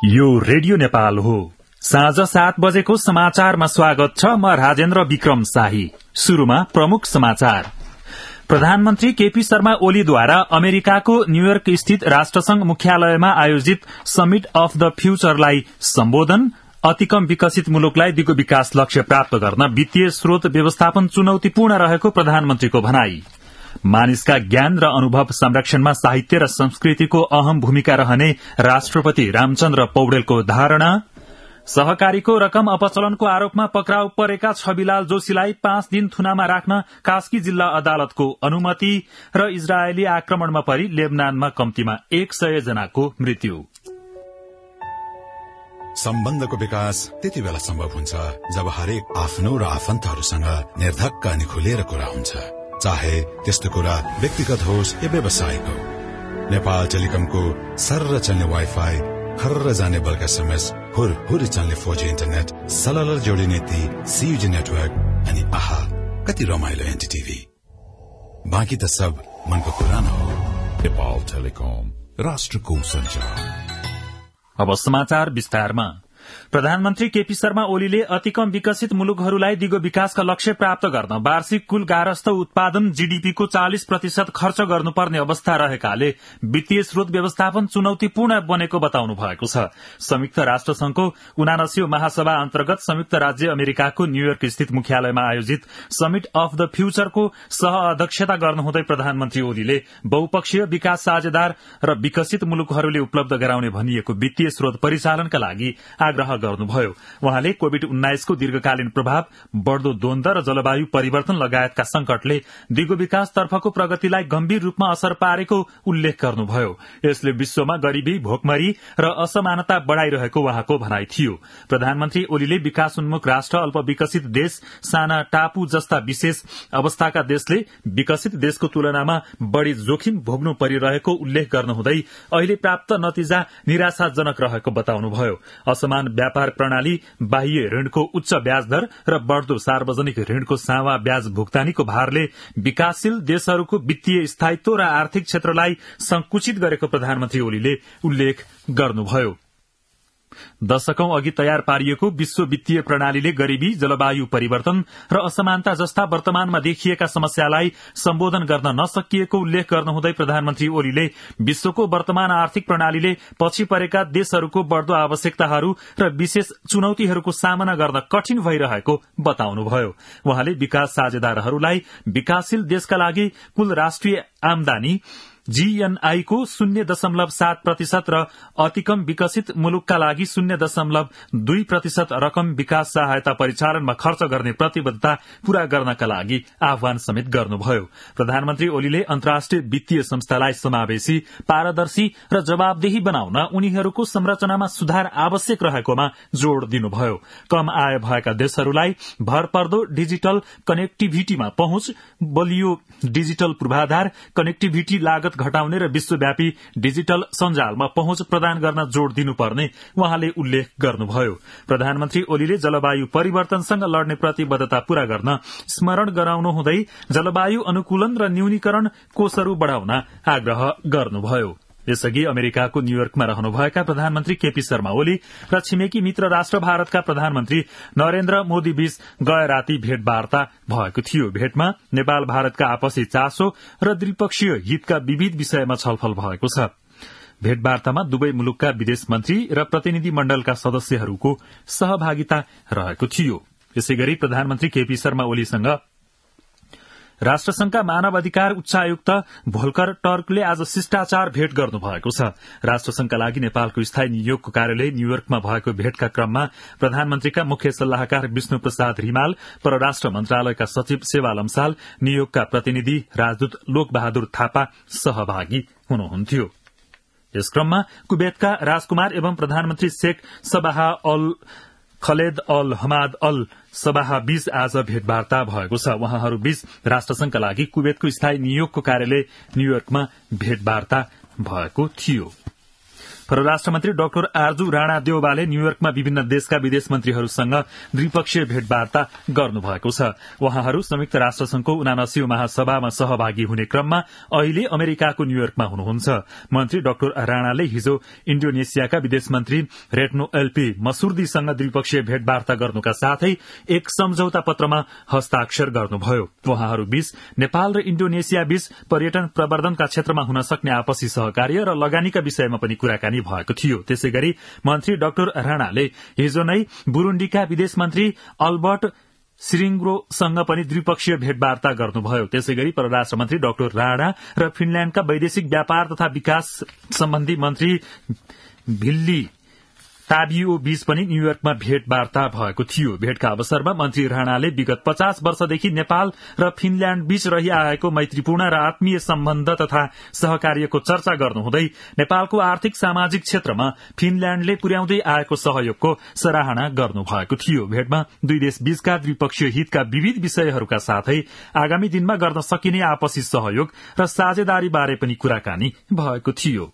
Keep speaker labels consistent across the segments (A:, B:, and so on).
A: यो रेडियो नेपाल हो। साँझ 7 बजेको समाचारमा स्वागत छ। म राजेन्द्र विक्रम शाही। शुरूमा प्रमुख समाचार। प्रधानमन्त्री केपी शर्मा ओलीद्वारा अमेरिकाको न्यूयोर्क स्थित राष्ट्रसंघ मुख्यालयमा आयोजित समिट अफ द फ्यूचरलाई सम्बोधन। अतिकम विकसित मुलुकलाई दिगो विकास लक्ष्य प्राप्त गर्न वित्तीय स्रोत व्यवस्थापन चुनौतीपूर्ण रहेको प्रधानमन्त्रीको भनाई। मानिसका ज्ञान र अनुभव संरक्षणमा साहित्य र संस्कृतिको अहम भूमिका रहने राष्ट्रपति रामचन्द्र पौडेलको धारणा। सहकारीको रकम अपचलनको आरोपमा पक्राउ परेका छविलाल जोशीलाई 5 दिन थुनामा राख्न कास्की जिल्ला अदालतको अनुमति। र इजरायली आक्रमणमा परि लेबनानमा कम्तीमा 100 जनाको मृत्यु।
B: सम्बन्धको विकास त्यति बेला सम्भव हुन्छ जब हरेक आफ्नो र आफन्तहरूसँग निर्धक्क अनि खुलेर कुरा हुन्छ, चाहे त्यस्तो कुरा व्यक्तिगत होस् या व्यावसायिक हो। नेपाल टेलिकमको सर्र चल्ने वाइफाई, खर्र जाने बल्क एसएमएस, हुर चल्ने 4G इन्टरनेट, सलल जोडिने ती CUG नेटवर्क अनि आहा कति रमाइलो एनटीटीभी। बाँकी त सब मनको कुरा न हो।
C: नेपाल टेलिकम, राष्ट्रको सञ्चार।
A: अब समाचार विस्तारमा। प्रधानमन्त्री केपी शर्मा ओलीले अतिकम विकसित मुलुकहरूलाई दिगो विकासका लक्ष्य प्राप्त गर्न वार्षिक कुल गारस्थ उत्पादन जीडीपीको 40% खर्च गर्नुपर्ने अवस्था रहेकाले वित्तीय स्रोत व्यवस्थापन चुनौतीपूर्ण बनेको बताउनु भएको छ। संयुक्त राष्ट्रसंघको 79औं महासभा अन्तर्गत संयुक्त राज्य अमेरिकाको न्यूयोर्क स्थित मुख्यालयमा आयोजित समिट अफ द फ्यूचरको सह अध्यक्षता गर्नुहुँदै प्रधानमन्त्री ओलीले बहुपक्षीय विकास साझेदार र विकसित मुलुकहरूले उपलब्ध गराउने भनिएको वित्तीय स्रोत परिचालनका लागि आग्रह गर्नुभयो। उहाँले कोविड-19 को दीर्घकालीन प्रभाव, बढ़दो द्वन्द र जलवायु परिवर्तन लगायतका संकटले दिगो विकासतर्फको प्रगतिलाई गम्भीर रूपमा असर पारेको उल्लेख गर्नुभयो। यसले विश्वमा गरीबी, भोकमरी र असमानता बढ़ाइरहेको उहाँको भनाई थियो। प्रधानमन्त्री ओलीले विकासोन्मुख राष्ट्र, अल्पविकसित देश, साना टापु जस्ता विशेष अवस्थाका देशले विकसित देशको तुलनामा बढ़ी जोखिम भोग्नु परिरहेको उल्लेख गर्नुहुँदै अहिले प्राप्त नतिजा निराशाजनक रहेको बताउनुभयो। असमान व्यापार प्रणाली, बाह्य ऋणको उच्च ब्याज दर र बढ़दो सार्वजनिक ऋणको सावा ब्याज भुक्तानीको भारले विकासशील देशहरूको वित्तीय स्थायित्व र आर्थिक क्षेत्रलाई संकुचित गरेको प्रधानमन्त्री ओलीले उल्लेख गर्नुभयो। दशकौं अघि तयार पारिएको विश्व वित्तीय प्रणालीले गरीबी, जलवायु परिवर्तन र असमानता जस्ता वर्तमानमा देखिएका समस्यालाई सम्बोधन गर्न नसकिएको उल्लेख गर्नुहुँदै प्रधानमन्त्री ओलीले विश्वको वर्तमान आर्थिक प्रणालीले पछि परेका देशहरूको बढ़दो आवश्यकताहरू र विशेष चुनौतीहरूको सामना गर्न कठिन भइरहेको बताउनुभयो। उहाँले विकास साझेदारहरूलाई विकासशील देशका लागि कुल राष्ट्रिय आमदानी जीएनआई को 0.7% र अतिकम विकसित मुलुकका लागि 0.2% रकम विकास सहायता परिचालनमा खर्च गर्ने प्रतिबद्धता पूरा गर्नका लागि आह्वान समेत गर्नुभयो। प्रधानमन्त्री ओलीले अन्तर्राष्ट्रिय वित्तीय संस्थालाई समावेशी, पारदर्शी र जवाबदेही बनाउन उनीहरूको संरचनामा सुधार आवश्यक रहेकोमा जोड़ दिनुभयो। कम आय भएका देशहरूलाई भरपर्दो डिजिटल कनेक्टिभिटीमा पहुँच, बलियो डिजिटल पूर्वाधार, कनेक्टिभिटी लागत घटाउने र विश्वव्यापी डिजिटल सञ्जालमा पहुँच प्रदान गर्न जोड़ दिनुपर्ने उहाँले उल्लेख गर्नुभयो। प्रधानमन्त्री ओलीले जलवायु परिवर्तनसँग लड्ने प्रतिबद्धता पूरा गर्न स्मरण गराउनुहुँदै जलवायु अनुकूलन र न्यूनीकरण कोषहरू बढ़ाउन आग्रह गर्नुभयो। यसअघि अमेरिकाको न्यूयोर्कमा रहनुभएका प्रधानमन्त्री केपी शर्मा ओली र छिमेकी मित्र राष्ट्र भारतका प्रधानमन्त्री नरेन्द्र मोदी बीच गए राती भेटवार्ता भएको थियो। भेटमा नेपाल भारतका आपसी चासो र द्विपक्षीय हितका विविध विषयमा छलफल भएको छ। भेटवार्तामा दुवै मुलुकका विदेश मन्त्री र प्रतिनिधि मण्डलका सदस्यहरूको सहभागिता रहेको थियो। यसैगरी प्रधानमन्त्री केपी शर्मा ओलीसँग राष्ट्रसंघका मानव अधिकार उच्चायुक्त भोल्कर टर्कले आज शिष्टाचार भेट गर्नु भएको छ। राष्ट्रसंघका लागि नेपालको स्थायी नियोगको कार्यालय न्यूयोर्कमा भएको भेटका क्रममा प्रधानमन्त्रीका मुख्य सल्लाहकार विष्णु प्रसाद रिमाल, परराष्ट्र मन्त्रालयका सचिव सेवा लम्साल, नियोगका प्रतिनिधि राजदूत लोकबहादुर थापा सहभागी हुनुहुन्थ्यो। यस क्रममा कुवेतका राजकुमार एवं प्रधानमन्त्री Sheikh Sabah Al Khaled Al Hamad Al Sabah बीच आज भेटवार्ता भएको छ। उहाँहरू बीच राष्ट्रसंघका लागि कुवेतको स्थायी नियोगको कार्यालय न्यूयोर्कमा भेटवार्ता भएको थियो। परराष्ट्र मन्त्री डाक्टर आर्जु राणा देउवाले न्यूयोर्कमा विभिन्न देशका विदेश मन्त्रीहरूसँग द्विपक्षीय भेटवार्ता गर्नुभएको छ। उहाँहरू संयुक्त राष्ट्र संघको 79औं महासभामा सहभागी हुने क्रममा अहिले अमेरिकाको न्यूयोर्कमा हुनुहुन्छ। मन्त्री डाक्टर राणाले हिजो इण्डोनेसियाका विदेश मन्त्री रेट्नो एलपी मसुर्दीसँग द्विपक्षीय भेटवार्ता गर्नुका साथै एक सम्झौता पत्रमा हस्ताक्षर गर्नुभयो। उहाँहरू बीच नेपाल र इण्डोनेसिया बीच पर्यटन प्रवर्धनका क्षेत्रमा हुन सक्ने आपसी सहकार्य र लगानीका विषयमा पनि कुराकानी भएको थियो। त्यसैगरी मन्त्री डाक्टर राणाले हिजो नै बुरुण्डीका विदेश मन्त्री अल्बर्ट सिरिङ्ग्रोसँग पनि द्विपक्षीय भेटवार्ता गर्नुभयो। त्यसैगरी परराष्ट्र मन्त्री डाक्टर राणा र फिनल्याण्डका वैदेशिक व्यापार तथा विकास सम्बन्धी मन्त्री भिल्ली ताबियो बीच पनि न्यूयोर्कमा भेटवार्ता भएको थियो। भेटका अवसरमा मन्त्री राणाले विगत 50 वर्षदेखि नेपाल र फिनल्याण्ड बीच रहिआएको मैत्रीपूर्ण र आत्मीय सम्बन्ध तथा सहकार्यको चर्चा गर्नुहुँदै नेपालको आर्थिक सामाजिक क्षेत्रमा फिनल्याण्डले पुर्याउँदै आएको सहयोगको सराहना गर्नुभएको थियो। भेटमा दुई देश बीचका द्विपक्षीय हितका विविध विषयहरूका साथै आगामी दिनमा गर्न सकिने आपसी सहयोग र साझेदारी बारे पनि कुराकानी भएको थियो।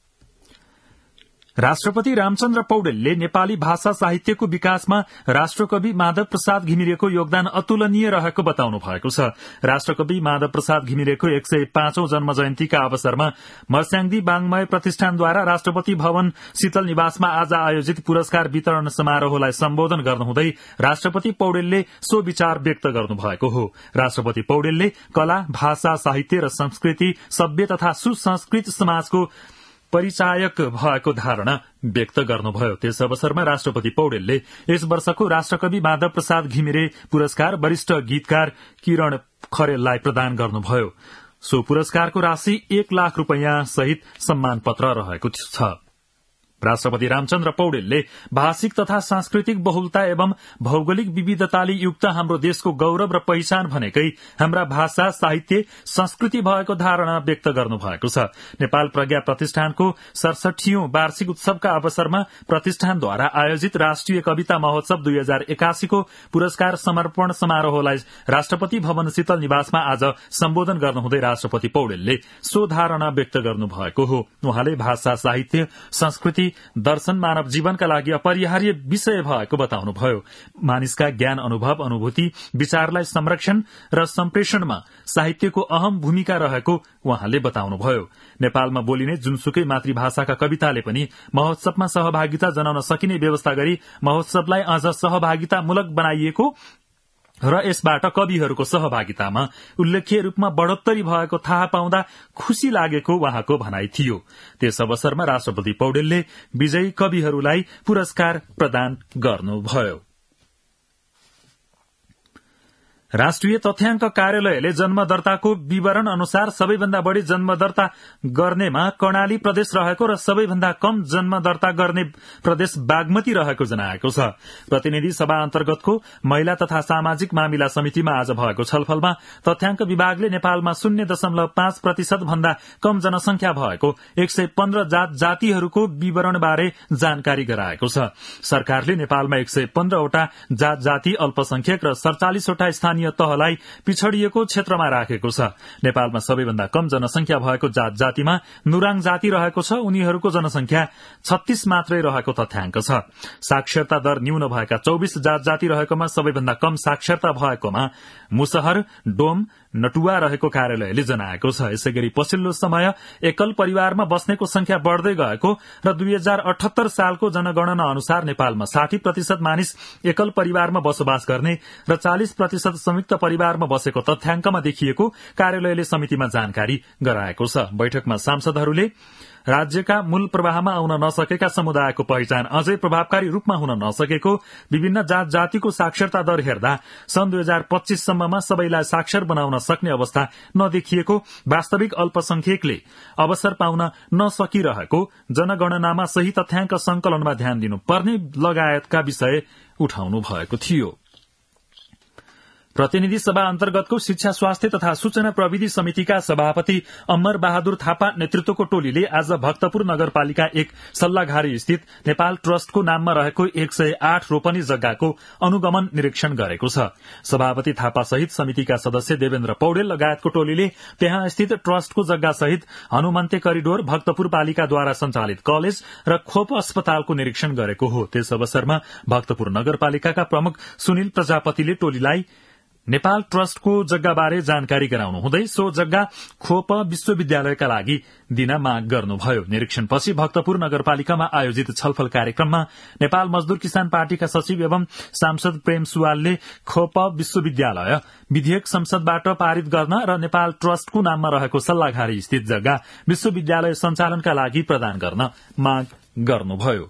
A: राष्ट्रपति रामचन्द्र पौडेलले नेपाली भाषा साहित्यको विकासमा राष्ट्रकवि माधव प्रसाद घिमिरेको योगदान अतुलनीय रहेको बताउनु भएको छ। राष्ट्रकवि माधव प्रसाद घिमिरेको 105औं जन्म जयन्तीका अवसरमा मर्स्याङदी वाङ्मय प्रतिष्ठानद्वारा राष्ट्रपति भवन शीतल निवासमा आज आयोजित पुरस्कार वितरण समारोहलाई सम्बोधन गर्नुहुँदै राष्ट्रपति पौडेलले सो विचार व्यक्त गर्नुभएको हो। राष्ट्रपति पौडेलले कला, भाषा, साहित्य र संस्कृति सभ्य तथा सुसंस्कृत समाजको परिचायक भएको धारणा व्यक्त गर्नुभयो। त्यस अवसरमा राष्ट्रपति पौडेलले यस वर्षको राष्ट्रकवि माधव प्रसाद घिमिरे पुरस्कार वरिष्ठ गीतकार किरण खरेललाई प्रदान गर्नुभयो। सो पुरस्कारको राशि 1 लाख रूपैयाँ सहित सम्मान पत्र रहेको छ। राष्ट्रपति रामचन्द्र पौडेलले भाषिक तथा सांस्कृतिक बहुलता एवं भौगोलिक विविधताले युक्त हाम्रो देशको गौरव र पहिचान भनेकै हाम्रा भाषा, साहित्य, संस्कृति भएको धारणा व्यक्त गर्नुभएको छ। नेपाल प्रज्ञा प्रतिष्ठानको 67औं वार्षिक उत्सवका अवसरमा प्रतिष्ठानद्वारा आयोजित राष्ट्रिय कविता महोत्सव 2081 को पुरस्कार समर्पण समारोहलाई राष्ट्रपति भवन शीतल निवासमा आज सम्बोधन गर्नुहुँदै राष्ट्रपति पौडेलले सो धारणा व्यक्त गर्नुभएको हो। उहाँले भाषा, साहित्य, संस्कृति, दर्शन मानव जीवनका लागि अपरिहार्य विषय भएको बताउनुभयो। मानिसका ज्ञान, अनुभव, अनुभूति, विचारलाई संरक्षण र सम्प्रेषणमा साहित्यको अहम भूमिका रहेको उहाँले बताउनुभयो। नेपालमा बोलिने जुनसुकै मातृभाषाका कविताले पनि महोत्सवमा सहभागिता जनाउन सकिने व्यवस्था गरी महोत्सवलाई अझ सहभागितामूलक बनाइएको र यसबाट कविहरूको सहभागितामा उल्लेख्य रूपमा बढ़ोत्तरी भएको थाहा पाउँदा खुशी लागेको उहाँको भनाई थियो। त्यस अवसरमा राष्ट्रपति पौडेलले विजयी कविहरूलाई पुरस्कार प्रदान गर्नुभयो। राष्ट्रिय तथ्याङ्क कार्यालयले जन्म दर्ताको विवरण अनुसार सबैभन्दा बढ़ी जन्म दर्ता गर्नेमा कर्णाली प्रदेश रहेको र सबैभन्दा कम जन्म दर्ता गर्ने प्रदेश बागमती रहेको जनाएको छ। प्रतिनिधि सभा अन्तर्गतको महिला तथा सामाजिक मामिला समितिमा आज भएको छलफलमा तथ्याङ्क विभागले नेपालमा 0.5% भन्दा कम जनसंख्या भएको 115 जातिहरूको विवरणबारे जानकारी गराएको छ। सरकारले नेपालमा 115 वटा जाति, अल्पसंख्यक र 47 वटा स्थानीय तहलाई पिछड़िएको क्षेत्रमा राखेको छ। नेपालमा सबैभन्दा कम जनसंख्या भएको जातिमा नुराङ जाति रहेको छ। उनीहरूको जनसंख्या 36 मात्रै रहेको तथ्याङ्क छ। साक्षरता दर न्यून भएका 24 जाति रहेकोमा सबैभन्दा कम साक्षरता भएकोमा मुसहर, डोम, नटुवा रहेको कार्यालयले जनाएको छ। यसैगरी पछिल्लो समय एकल परिवारमा बस्नेको संख्या बढ़दै गएको र 2078 सालको जनगणना अनुसार नेपालमा 60% मानिस एकल परिवारमा बसोबास गर्ने र 40% संयुक्त परिवारमा बसेको तथ्याङ्कमा देखिएको कार्यालयले समितिमा जानकारी गराएको छ। बैठकमा सांसदहरूले राज्यका मूल प्रवाहमा आउन नसकेका समुदायको पहिचान अझै प्रभावकारी रूपमा हुन नसकेको, विभिन्न जातिको साक्षरता दर हेर्दा सन् 2025 सम्ममा सबैलाई साक्षर बनाउन सक्ने अवस्था नदेखिएको, वास्तविक अल्पसंख्यकले अवसर पाउन नसकिरहेको, जनगणनामा सही तथ्याङ्क संकलनमा ध्यान दिनुपर्ने लगायतका विषय उठाउनु भएको थियो। प्रतिनिधि सभा अन्तर्गतको शिक्षा स्वास्थ्य तथा सूचना प्रविधि समितिका सभापति अमर बहादुर थापा नेतृत्वको टोलीले आज भक्तपुर नगरपालिका 1 सल्लाघारी स्थित नेपाल ट्रस्टको नाममा रहेको 108 रोपनी जग्गाको अनुगमन निरीक्षण गरेको छ। सभापति थापा सहित समितिका सदस्य देवेन्द्र पौडेल लगायतको टोलीले त्यहाँ स्थित ट्रस्टको जग्गा सहित हनुमन्ते करिडोर, भक्तपुर पालिकाद्वारा संचालित कलेज र खोप अस्पतालको निरीक्षण गरेको हो। त्यस अवसरमा भक्तपुर नगरपालिकाका प्रमुख सुनिल प्रजापतिले टोलीलाई नेपाल ट्रस्टको जग्गाबारे जानकारी गराउनु हुँदै सो जग्गा खोप विश्वविद्यालयका लागि दिन माग गर्नुभयो। निरीक्षणपछि भक्तपुर नगरपालिकामा आयोजित छलफल कार्यक्रममा नेपाल मजदूर किसान पार्टीका सचिव एवं सांसद प्रेम सुवालले खोप विश्वविद्यालय विधेयक संसदबाट पारित गर्न र नेपाल ट्रस्टको नाममा रहेको सल्लाघारी स्थित जग्गा विश्वविद्यालय सञ्चालनका लागि प्रदान गर्न माग गर्नुभयो।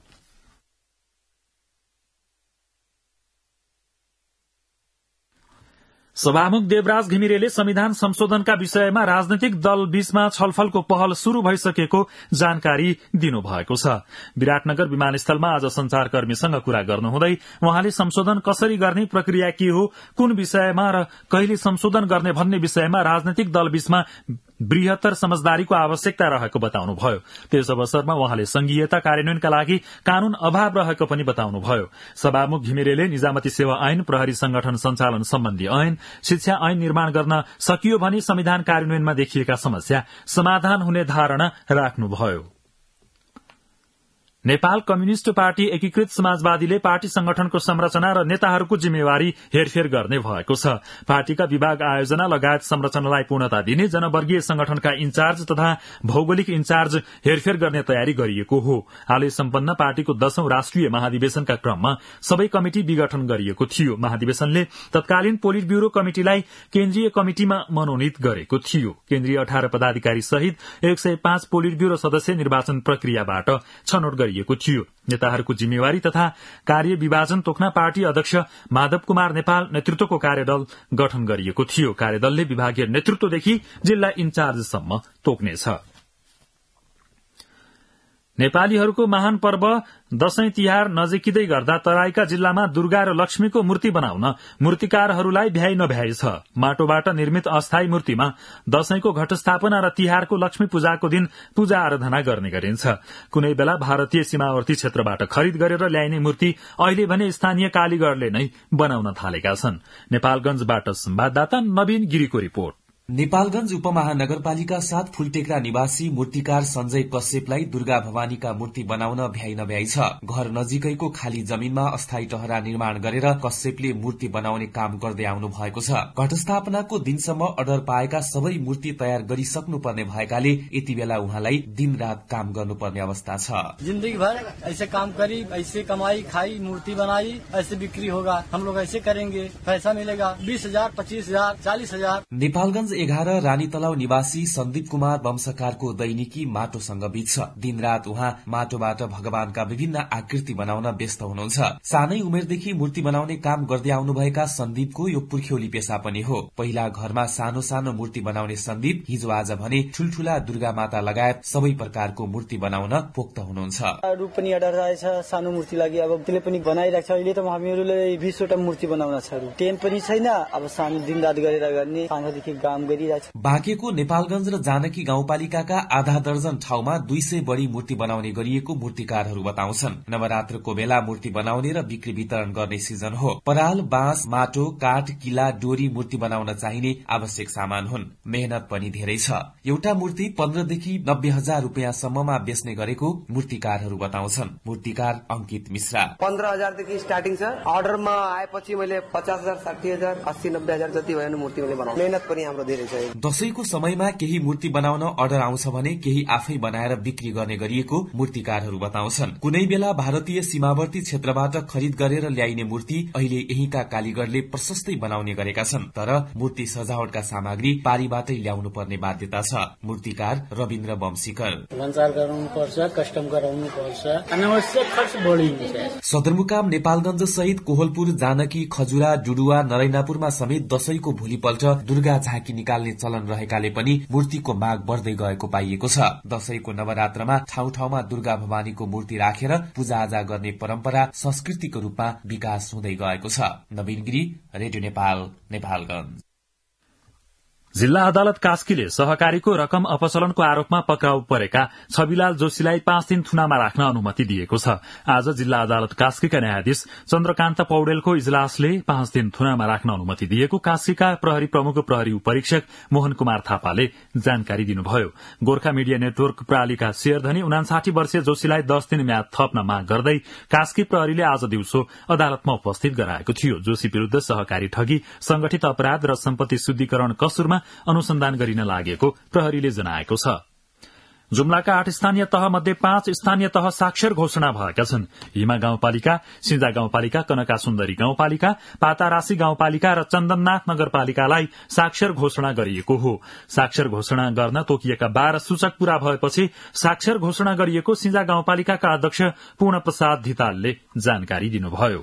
A: सभामुख देवराज घिमिरेले संविधान संशोधनका विषयमा राजनैतिक दल बीचमा छलफलको पहल शुरू भइसकेको जानकारी दिनुभएको छ। विराटनगर विमानस्थलमा आज संचारकर्मीसँग कुरा गर्नुहुँदै उहाँले संशोधन कसरी गर्ने, प्रक्रिया के हो, कुन विषयमा र कहिले संशोधन गर्ने भन्ने विषयमा राजनैतिक दल बीचमा बृहत्तर समझदारीको आवश्यकता रहेको बताउनुभयो। त्यस अवसरमा उहाँले संघीयता कार्यान्वयनका लागि कानून अभाव रहेको पनि बताउनुभयो। सभामुख घिमिरेले निजामती सेवा ऐन, प्रहरी संगठन सञ्चालन सम्बन्धी ऐन, शिक्षा ऐन निर्माण गर्न सकियो भने संविधान कार्यान्वयनमा देखिएका समस्या समाधान हुने धारणा राख्नुभयो। नेपाल कम्युनिष्ट पार्टी एकीकृत समाजवादीले पार्टी संगठनको संरचना र नेताहरूको जिम्मेवारी हेरफेर गर्ने भएको छ। पार्टीका विभाग, आयोजना लगायत संरचनालाई पूर्णता दिने, जनवर्गीय संगठनका इन्चार्ज तथा भौगोलिक इन्चार्ज हेरफेर गर्ने तयारी गरिएको हो। हालै सम्पन्न पार्टीको 10औं राष्ट्रिय महाधिवेशनका क्रममा सबै कमिटी विघटन गरिएको थियो। महाधिवेशनले तत्कालीन पोलिट ब्यूरो कमिटिलाई केन्द्रीय कमिटिमा मनोनित गरेको थियो। केन्द्रीय 18 पदाधिकारी सहित 105 पोलिट ब्यूरो सदस्य निर्वाचन प्रक्रियाबाट छनौट गरिएको थियो। नेताहरूको जिम्मेवारी तथा कार्य विभाजन तोक्न पार्टी अध्यक्ष माधव कुमार नेपाल नेतृत्वको कार्यदल गठन गरिएको थियो। कार्यदलले विभागीय नेतृत्वदेखि जिल्ला इन्चार्जसम्म तोक्नेछ। नेपालीहरूको महान पर्व दशैं तिहार नजिकिँदै गर्दा तराईका जिल्लामा दुर्गा र लक्ष्मीको मूर्ति बनाउन मूर्तिकारहरूलाई भ्याइ नभ्याइ छ। माटोबाट निर्मित अस्थायी मूर्तिमा दशैंको घटस्थापना र तिहारको लक्ष्मी पूजाको दिन पूजा आराधना गर्ने गरिन्छ। कुनै बेला भारतीय सीमावर्ती क्षेत्रबाट खरिद गरेर ल्याइने मूर्ति अहिले भने स्थानीय कालीगढ़ले नै बनाउन थालेका छन्। नेपालगंजबाट संवाददाता नवीन गिरीको रिपोर्ट।
D: नेपालगंज उपमहानगरपालिका 7 फूलटेक्रा निवासी मूर्तिकार सञ्जय कश्यपलाई दुर्गा भवानीका मूर्ति बनाउन भ्याइ नभ्याइ छ। घर नजिकैको खाली जमीनमा अस्थायी टहरा निर्माण गरेर कश्यपले मूर्ति बनाउने काम गर्दै आउनु भएको छ। घटस्थापनाको दिनसम्म अर्डर पाएका सबै मूर्ति तयार गरिसक्नुपर्ने भएकाले यति बेला उहाँलाई दिन रात काम गर्नुपर्ने अवस्था छ।
E: जिन्दगी भर ऐसे काम करी, ऐसे कमाई खाई, मूर्ति बनाई, ऐसे बिक्री होगा, हम लोग ऐसे करेंगे, पैसा मिलेगा 20,000, 25,000, 40,000।
D: नेपालगंज 11 रानी तलाव निवासी सन्दीप कुमार वंशकारको दैनिकी माटोसँग बित्छ। दिनरात उहाँ माटोबाट भगवानका विभिन्न आकृति बनाउन व्यस्त हुनुहुन्छ। सानै उमेरदेखि मूर्ति बनाउने काम गर्दै आउनुभएका सन्दीपको यो पुर्ख्यौली पेशा पनि हो। पहिला घरमा सानो सानो मूर्ति बनाउने सन्दीप हिजो आज भने ठूलठूला दुर्गा माता लगायत सबै प्रकारको मूर्ति बनाउन पोख्त हुनुहुन्छ।
E: रूप पनि अर्डर आएछ सानो मूर्ति लागि, अब त्यसले पनि बनाइरहेको छ। अहिले त हामीहरूले 20 वटा मूर्ति बनाउन छ। टेन पनि छैन, अब सानो दिनरात गरेर गर्ने सानोदेखि काम।
D: बाँकेको नेपालगंज र जानकी गाउँपालिकाका आधा दर्जन ठाउँमा 200 बढ़ी मूर्ति बनाउने गरिएको मूर्तिकारहरू बताउँछन्। नवरात्रको बेला मूर्ति बनाउने र बिक्री वितरण गर्ने सिजन हो। पराल, बाँस, माटो, काठ, किला, डोरी मूर्ति बनाउन चाहिने आवश्यक सामान हुन्। मेहनत पनि धेरै छ। एउटा मूर्ति 15 देखि 90,000 रुपियाँसम्ममा बेच्ने गरेको मूर्तिकारहरू बताउँछन्। मूर्तिकार अंकित मिश्रा
F: 15,000 देखि स्टार्टिङ छ। अर्डरमा आएपछि मैले 50,000, 60,000, 80,000, 90,000 जति भयो मूर्ति मैले बनाउँ। मेहनत पनि हाम्रो धेरै छ।
D: दशैंको समयमा केही मूर्ति बनाउन अर्डर आउँछ भने केही आफै बनाएर बिक्री गर्ने गरिएको मूर्तिकारहरू बताउँछन्। कुनै बेला भारतीय सीमावर्ती क्षेत्रबाट खरिद गरेर ल्याइने मूर्ति अहिले यहीँका कालीगढ़ले प्रशस्तै बनाउने गरेका छन्। तर मूर्ति सजावटका सामग्री पारीबाटै ल्याउनु पर्ने बाध्यता छ। मूर्तिकार रविन्द्र वंशीकर
E: भन्सार गराउनुपर्छ, कस्टम गराउनुपर्छ, अनावश्यक खर्च बढी हुन्छ।
D: सदरमुकाम नेपालगंज सहित कोहलपुर, जानकी, खजुरा, डुडुवा, नरैनापुरमा समेत दशैंको भोलिपल्ट दुर्गा झाँकी निकाल्ने चलन रहेकाले पनि मूर्तिको माग बढ्दै गएको पाइएको छ। दशैंको नवरात्रमा ठाउँ ठाउँमा दुर्गा भवानीको मूर्ति राखेर पूजाआजा गर्ने परम्परा संस्कृतिको रूपमा विकास हुँदै गएको छ। नवीन गिरी, रेडियो नेपाल, नेपालगञ्ज।
A: जिल्ला अदालत कास्कीले सहकारीको रकम अपचलनको आरोपमा पक्राउ परेका छविलाल जोशीलाई 5 दिन थुनामा राख्न अनुमति दिएको छ। आज जिल्ला अदालत कास्कीका न्यायाधीश चन्द्रकान्त पौडेलको इजलासले 5 दिन थुनामा राख्न अनुमति दिएको कास्कीका प्रहरी प्रमुख प्रहरी उपरीक्षक मोहन कुमार थापाले जानकारी दिनुभयो। गोर्खा मिडिया नेटवर्क प्रालिका शेयरधनी 59 वर्षीय जोशीलाई 10 दिन म्याद थप्न माग गर्दै कास्की प्रहरीले आज दिउँसो अदालतमा उपस्थित गराएको थियो। जोशी विरूद्ध सहकारी ठगी, संगठित अपराध र सम्पत्ति शुद्धिकरण कसुरमा अनुसन्धान गरिन लागेको प्रहरीले जनाएको छ। जुम्लाका 8 स्थानीय तह मध्ये 5 स्थानीय तह साक्षर घोषणा भएका छन्। हिमा गाउँपालिका, सिंजा गाउँपालिका, कनका सुन्दरी गाउँपालिका, पातारासी गाउँपालिका र चन्दननाथ नगरपालिकालाई साक्षर घोषणा गरिएको हो। साक्षर घोषणा गर्न तोकिएका 12 सूचक पूरा भएपछि साक्षर घोषणा गरिएको सिंजा गाउँपालिकाका अध्यक्ष पूर्णप्रसाद धितालले जानकारी दिनुभयो।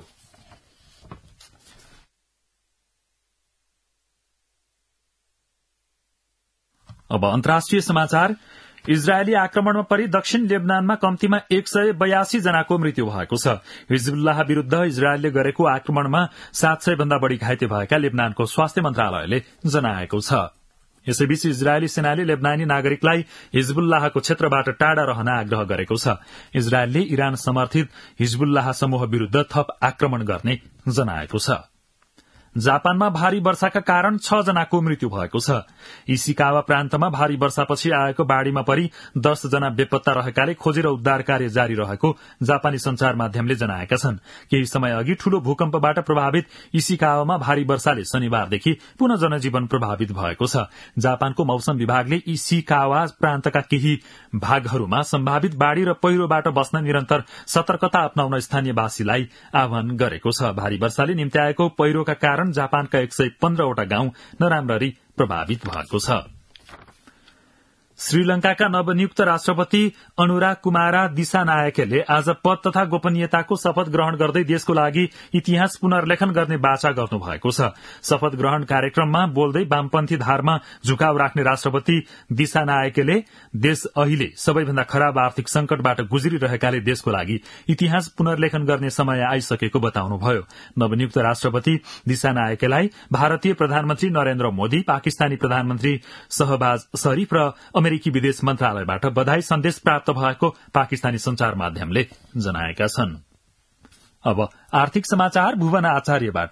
A: अब अन्तर्राष्ट्रिय समाचार। इजरायली आक्रमणमा परि दक्षिण लेबनानमा कम्तीमा 182 जनाको मृत्यु भएको छ। हिजबुल्लाह विरूद्ध इजरायलले गरेको आक्रमणमा 700 भन्दा बढ़ी घाइते भएका लेबनानको स्वास्थ्य मन्त्रालयले जनाएको छ। यसैबीच इजरायली सेनाले लेबनानी नागरिकलाई हिजबुल्लाहको क्षेत्रबाट टाढा रहन आग्रह गरेको छ। इजरायलले इरान समर्थित हिजबुल्लाह समूह विरूद्ध थप आक्रमण गर्ने जनाएको छ। जापानमा भारी वर्षाका कारण 6 जनाको मृत्यु भएको छ। इसिकावा प्रान्तमा भारी वर्षापछि आएको बाढ़ीमा परि 10 जना बेपत्ता रहेकाले खोजी र उद्धार कार्य जारी रहेको जापानी संचार माध्यमले जनाएका छन्। केही समय अघि ठूलो भूकम्पबाट प्रभावित इसिकावामा भारी वर्षाले शनिबारदेखि पुनः जनजीवन प्रभावित भएको छ। जापानको मौसम विभागले इसिकावा प्रान्तका केही भागहरूमा सम्भावित बाढ़ी र पहिरोबाट बस्न निरन्तर सतर्कता अपनाउन स्थानीयवासीलाई आह्वान गरेको छ। भारी वर्षाले निम्ति आएको पहिरोका कारण जापानका 115 वटा गाउँ नराम्ररी प्रभावित भएको छ। श्रीलंकाका नवनियुक्त राष्ट्रपति अनुराग कुमारा दिसानायकेले आज पद तथा गोपनीयताको शपथ ग्रहण गर्दै देशको लागि इतिहास पुनर्लेखन गर्ने वाचा गर्नुभएको छ। शपथ ग्रहण कार्यक्रममा बोल्दै वामपन्थी धारमा झुकाव राख्ने राष्ट्रपति दिसानायकेले देश अहिले सबैभन्दा खराब आर्थिक संकटबाट गुज्रिरहेकाले देशको लागि इतिहास पुनर्लेखन गर्ने समय आइसकेको बताउनुभयो। नवनियुक्त राष्ट्रपति दिसानायकेलाई भारतीय प्रधानमन्त्री नरेन्द्र मोदी, पाकिस्तानी प्रधानमन्त्री शहबाज शरीफ र अमेरिकी विदेश मन्त्रालयबाट बधाई सन्देश प्राप्त भएको पाकिस्तानी संचार माध्यमले जनाएका छन्। अब आर्थिक समाचार भुवन आचार्यबाट।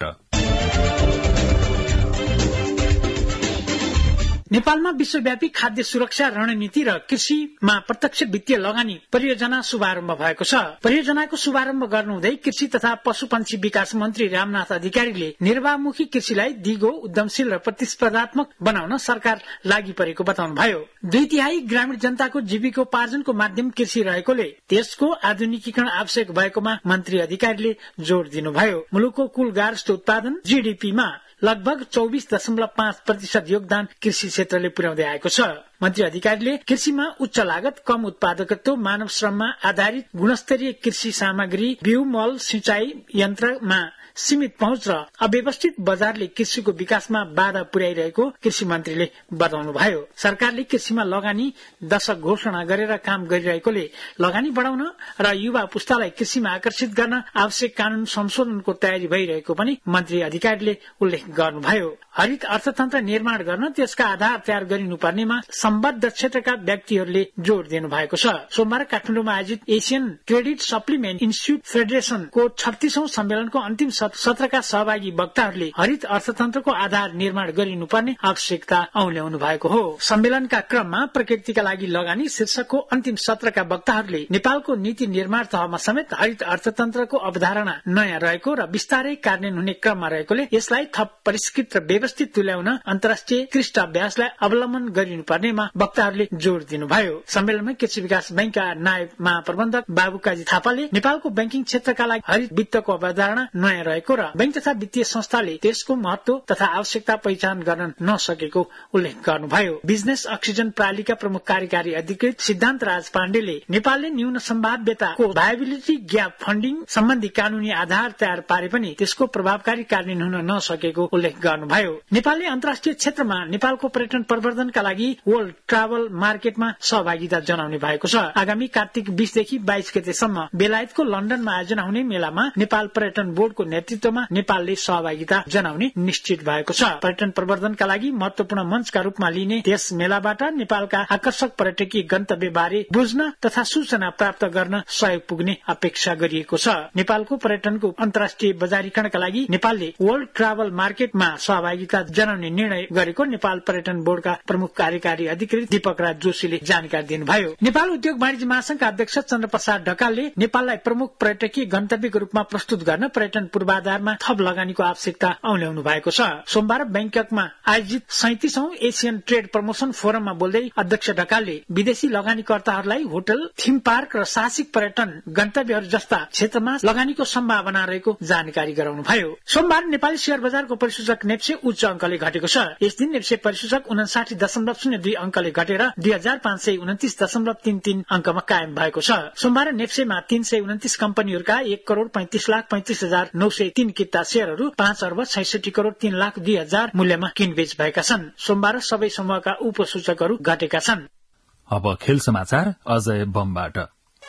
G: नेपालमा विश्वव्यापी खाद्य सुरक्षा रणनीति र कृषिमा प्रत्यक्ष वित्तीय लगानी परियोजना शुभारम्भ भएको छ। परियोजनाको शुभारम्भ गर्नुहुँदै कृषि तथा पशुपन्छी विकास मन्त्री रामनाथ अधिकारीले निर्वाहमुखी कृषिलाई दिगो, उद्यमशील र प्रतिस्पर्धात्मक बनाउन सरकार लागि परेको बताउनुभयो। 2/3 ग्रामीण जनताको जीविकोपार्जनको माध्यम कृषि रहेकोले त्यसको आधुनिकीकरण आवश्यक भएकोमा मन्त्री अधिकारीले जोड़ दिनुभयो। मुलुकको कुल गार्हस्थ्य उत्पादन जीडीपीमा लगभग 24.5% योगदान कृषि क्षेत्रले पुर्याउँदै आएको छ। मन्त्री अधिकारीले कृषिमा उच्च लागत, कम उत्पादकत्व, मानव श्रममा आधारित गुणस्तरीय कृषि सामग्री, बिउ, मल, सिंचाई यन्त्रमा सीमित पहुँच र अव्यवस्थित बजारले कृषिको विकासमा बाधा पुर्याइरहेको कृषि मन्त्रीले बताउनुभयो। सरकारले कृषिमा लगानी दशक घोषणा गरेर काम गरिरहेकोले लगानी बढाउन र युवा पुस्तालाई कृषिमा आकर्षित गर्न आवश्यक कानून संशोधनको तयारी भइरहेको पनि मन्त्री अधिकारीले उल्लेख गर्नुभयो। हरित अर्थतन्त्र निर्माण गर्न त्यसका आधार तयार गरिनुपर्नेमा सम्बद्ध क्षेत्रका व्यक्तिहरूले जोड़ दिनु भएको छ। सोमबार काठमाडौँमा आयोजित एसियन क्रेडिट सप्लिमेन्ट इन्स्टिट्यूट फेडरेशनको 36औं सम्मेलनको अन्तिम सत्रका सहभागी वक्ताहरूले हरित अर्थतन्त्रको आधार निर्माण गरिनुपर्ने आवश्यकता औल्याउनु भएको हो। सम्मेलनका क्रममा प्रकृतिका लागि लगानी शीर्षकको अन्तिम सत्रका वक्ताहरूले नेपालको नीति निर्माण तहमा समेत हरित अर्थतन्त्रको अवधारणा नयाँ रहेको र विस्तारै कार्यान्वयन हुने क्रममा रहेकोले यसलाई थप परिष्कृत र व्यवस्थित तुल्याउन अन्तर्राष्ट्रिय कृष्ट अभ्यासलाई अवलम्बन गरिनुपर्नेमा वक्ताहरूले जोड़ दिनुभयो। सम्मेलनमा कृषि विकास बैंकका नायब महाप्रबन्धक बाबुकाजी थापाले नेपालको बैंकिङ क्षेत्रका लागि हरित वित्तको अवधारणा नयाँ नरहेको र बैंक तथा वित्तीय संस्थाले त्यसको महत्व तथा आवश्यकता पहिचान गर्न नसकेको उल्लेख गर्नुभयो। बिजनेस अक्सिजन प्रणालीका प्रमुख कार्यकारी अधिकृत सिद्धान्त राज पाण्डेले नेपालले न्यून सम्भाव्यताको भायबिलिटी ग्याप फन्डिङ सम्बन्धी कानूनी आधार तयार पारे पनि त्यसको प्रभावकारी कार्यान्वयन हुन नसकेको उल्लेख गर्नुभयो। नेपालले अन्तर्राष्ट्रिय क्षेत्रमा नेपालको पर्यटन प्रवर्धनका लागि वर्ल्ड ट्राभल मार्केटमा सहभागिता जनाउने भएको छ। आगामी कार्तिक 20 देखि 22 गतेसम्म बेलायतको लन्डनमा आयोजना हुने मेलामा नेपाल पर्यटन बोर्डको नेतृत्वमा नेपालले सहभागिता जनाउने निश्चित भएको छ। पर्यटन प्रवर्धनका लागि महत्वपूर्ण मञ्चका रूपमा लिने त्यस मेलाबाट नेपालका आकर्षक पर्यटकीय गन्तव्य बारे बुझ्न तथा सूचना प्राप्त गर्न सहयोग पुग्ने अपेक्षा गरिएको छ। नेपालको पर्यटनको अन्तर्राष्ट्रिय बजारीकरणका लागि नेपालले वर्ल्ड ट्राभल मार्केटमा सहभागिता जनाउने निर्णय गरेको नेपाल पर्यटन बोर्डका प्रमुख कार्यकारी अधिकृत दीपक राज जोशीले जानकारी दिनुभयो। नेपाल उद्योग वाणिज्य महासंघका अध्यक्ष चन्द्रप्रसाद ढकालले नेपाललाई प्रमुख पर्यटकीय गन्तव्यको रूपमा प्रस्तुत गर्न पर्यटन पूर्वाधारमा थप लगानीको आवश्यकता औल्याउनु भएको छ। सोमबार बैंककमा आयोजित 37औं एसियन ट्रेड प्रमोशन फोरममा बोल्दै अध्यक्ष ढकालले विदेशी लगानीकर्ताहरूलाई होटल, थीम पार्क र साहसिक पर्यटन गन्तव्यहरू जस्ता क्षेत्रमा लगानीको सम्भावना रहेको जानकारी गराउनुभयो। सोमबार नेपाली शेयर बजारको परिसूचक नेप्से उच्च अंकले घटेको छ। यस दिन नेप्से परिसूचक 59.02 अंकले घटेर 2529.33 अंकमा कायम भएको छ। सोमबार नेप्सेमा 329 कम्पनीहरूका 1,35,35,903 किता शेयरहरू 5,66,03,02,000 मूल्यमा किनबेच भएका छन्। सोमबार सबै समूहका उपसूचकहरू घटेका छन्।
A: अब खेल समाचार अजय बमबाट।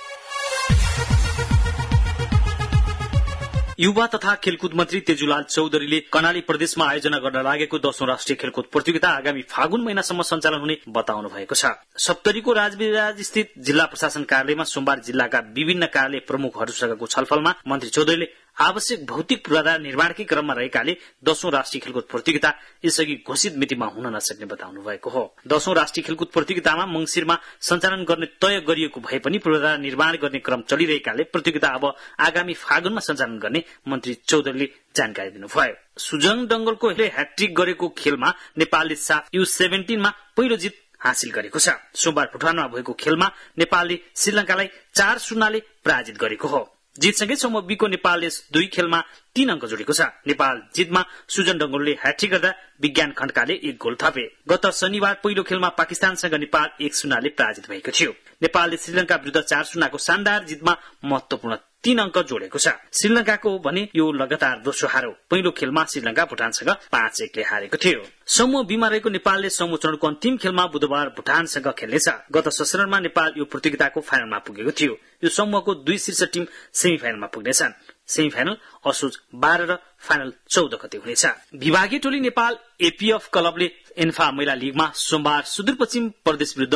H: युवा तथा खेलकुद मन्त्री तेजुलाल चौधरीले कर्णाली प्रदेशमा आयोजना गर्न लागेको 10औं राष्ट्रिय खेलकुद प्रतियोगिता आगामी फागुन महिनासम्म सञ्चालन हुने बताउनु भएको छ। सप्तरीको राजविराज स्थित जिल्ला प्रशासन कार्यालयमा सोमबार जिल्लाका विभिन्न कार्यालय प्रमुखहरूसँगको छलफलमा मन्त्री चौधरीले आवश्यक भौतिक पूर्वाधार निर्माणकै क्रममा रहेकाले 10औं राष्ट्रिय खेलकुद प्रतियोगिता यसअघि घोषित मितिमा हुन नसक्ने बताउनु भएको हो। 10औं राष्ट्रिय खेलकुद प्रतियोगितामा मंसिरमा सञ्चालन गर्ने तय गरिएको भए पनि पूर्वाधार निर्माण गर्ने क्रम चलिरहेकाले प्रतियोगिता अब आगामी फागुनमा सञ्चालन गर्ने मन्त्री चौधरीले जानकारी दिनुभयो। सुजङ डंगलको ह्याट्रिक गरेको खेलमा नेपालले साफ U17 मा पहिलो जित हासिल गरेको छ। सोमबार भुटानमा भएको खेलमा नेपालले श्रीलंकालाई 4-0 ले पराजित गरेको हो। जितसँगै समूह B को नेपालले 2 खेलमा 3 अंक जोडेको छ। नेपाल जितमा सुजन डंगलले ह्याट्रिक गर्दा विज्ञान खड्काले 1 गोल थपे। गत शनिबार पहिलो खेलमा पाकिस्तानसँग नेपाल 1-0 ले पराजित भएको थियो। नेपालले श्रीलंका विरुद्ध 4-0 को शानदार जितमा महत्वपूर्ण 3 अंक जोडेको छ। श्रीलंकाको भने यो लगातार दोस्रो हार हो। पहिलो खेलमा श्रीलंका भुटानसँग 5-1 ले हारेको थियो। समूह B मा रहेको नेपालले समूह चरणको अन्तिम खेलमा बुधबार भुटानसँग खेल्नेछ। गत संस्करणमा नेपाल यो प्रतियोगिताको फाइनलमा पुगेको थियो। यो समूहको 2 शीर्ष टिम सेमिफाइनलमा पुग्नेछन्। सेमिफाइनल असोज 12 र फाइनल 14 गते हुनेछ। विभागीय टोली नेपाल एपीएफ क्लबले एन्फा महिला लीगमा सोमबार सुदूरपश्चिम प्रदेश विरुद्ध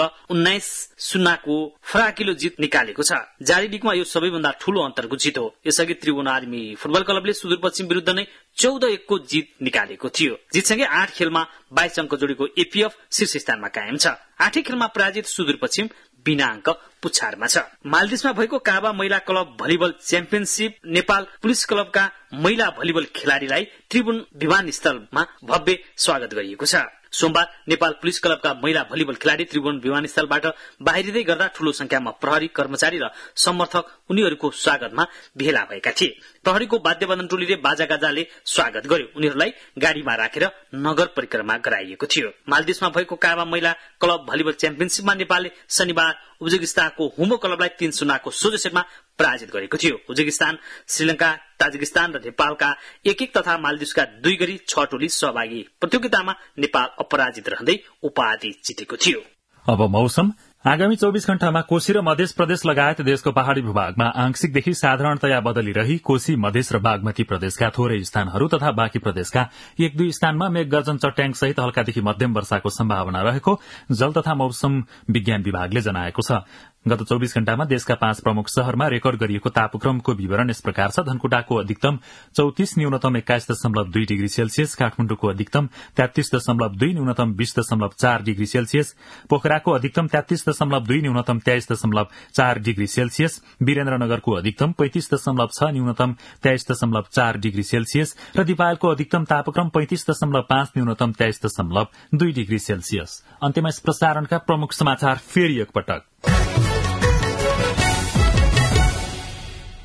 H: 19-0 को फराकिलो जित निकालेको छ। जारी लीगमा यो सबैभन्दा ठूलो अन्तरको जित हो। यसअघि त्रिभुवन आर्मी फुटबल क्लबले सुदूरपश्चिम विरुद्ध नै 14-1 को जित निकालेको थियो। जितसँगै 8 खेलमा 22 अंक जोडेको एपीएफ शीर्ष स्थानमा कायम छ। 8 खेलमा पराजित सुदूरपश्चिम बिना अंक पुछारमा छ। मालदिप्समा भएको काबा महिला club volleyball championship Nepal police क्लबका महिला भलिबल खेलाड़ीलाई त्रिभुवन विमानस्थलमा भव्य स्वागत गरिएको छ। सोमबार नेपाल पुलिस क्लबका महिला भलिबल खेलाड़ी त्रिभुवन विमानस्थलबाट बाहिरिँदै गर्दा ठूलो संख्यामा प्रहरी कर्मचारी र समर्थक उनीहरूको स्वागतमा भेला भएका थिए। प्रहरीको वाद्यवादन टोलीले बाजागाजाले स्वागत गर्यो। उनीहरूलाई गाडीमा राखेर नगर परिक्रमा गराइएको थियो। मालदिप्समा भएको काबा महिला क्लब भलिबल च्याम्पियनशिपमा नेपालले शनिबार उज्बेकिस्तानको हुमो क्लबलाई 3-0 को सोझो सेटमा पराजित गरेको थियो। उज्बेकिस्तान, श्रीलंका, ताजिकिस्तान र नेपालका 1-1 तथा मालदिप्सका 2 गरी 6 टोली सहभागी प्रतियोगितामा नेपाल अपराजित रहँदै उपाधि जितेको थियो।
A: अब मौसम। आगामी 24 घण्टामा कोशी र मध्य प्रदेश लगायत देशको पहाड़ी भूभागमा आंशिकदेखि साधारणतया बदली रही कोशी, मधेस र बागमती प्रदेशका थोरै स्थानहरू तथा बाँकी प्रदेशका 1-2 स्थानमा मेघगर्जन चट्याङ सहित हल्कादेखि मध्यम वर्षाको सम्भावना रहेको जल तथा मौसम विज्ञान विभागले जनाएको छ। गत 24 घण्टामा देशका 5 प्रमुख शहरमा रेकर्ड गरिएको तापक्रमको विवरण यस प्रकार छ। धनकुटाको अधिकतम 34, न्यूनतम 21.2 डिग्री सेल्सियस, काठमाडौँको अधिकतम 33.2, न्यूनतम 20.4 डिग्री सेल्सियस, पोखराको अधिकतम 33.2, न्यूनतम 23.4 डिग्री सेल्सियस, वीरेन्द्रनगरको अधिकतम 35.6, न्यूनतम 23.4 डिग्री सेल्सियस र दिपायलको अधिकतम तापक्रम 35.5, न्यूनतम 23.2 डिग्री सेल्सियस। अन्त्यमा यस प्रसारणका प्रमुख समाचार फेरि एकपटक।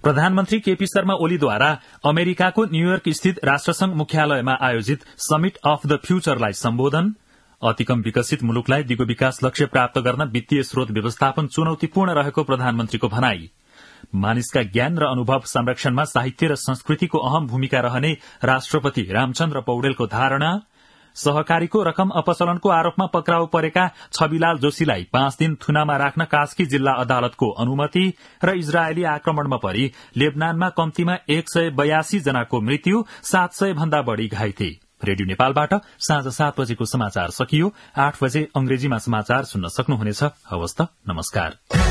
A: प्रधानमन्त्री केपी शर्मा ओलीद्वारा अमेरिकाको न्यूयोर्क स्थित राष्ट्रसंघ मुख्यालयमा आयोजित समिट अफ द फ्यूचरलाई सम्बोधन। अतिकम विकसित मुलुकलाई दिगो विकास लक्ष्य प्राप्त गर्न वित्तीय स्रोत व्यवस्थापन चुनौतीपूर्ण रहेको प्रधानमन्त्रीको भनाई। मानिसका ज्ञान र अनुभव संरक्षणमा साहित्य र संस्कृतिको अहम भूमिका रहने राष्ट्रपति रामचन्द्र पौडेलको धारणा। सहकारीको रकम अपचलनको आरोपमा पक्राउ परेका छविलाल जोशीलाई 5 दिन थुनामा राख्न कास्की जिल्ला अदालतको अनुमति। र इजरायली आक्रमणमा परि लेबनानमा कम्तीमा 182 जनाको मृत्यु, 700 भन्दा बढ़ी घाइते। रेडियो नेपालबाट साँझ 7 बजेको समाचार सकियो। 8 बजे अंग्रेजीमा समाचार सुन्न सक्नुहुनेछ। हवस् त, नमस्कार।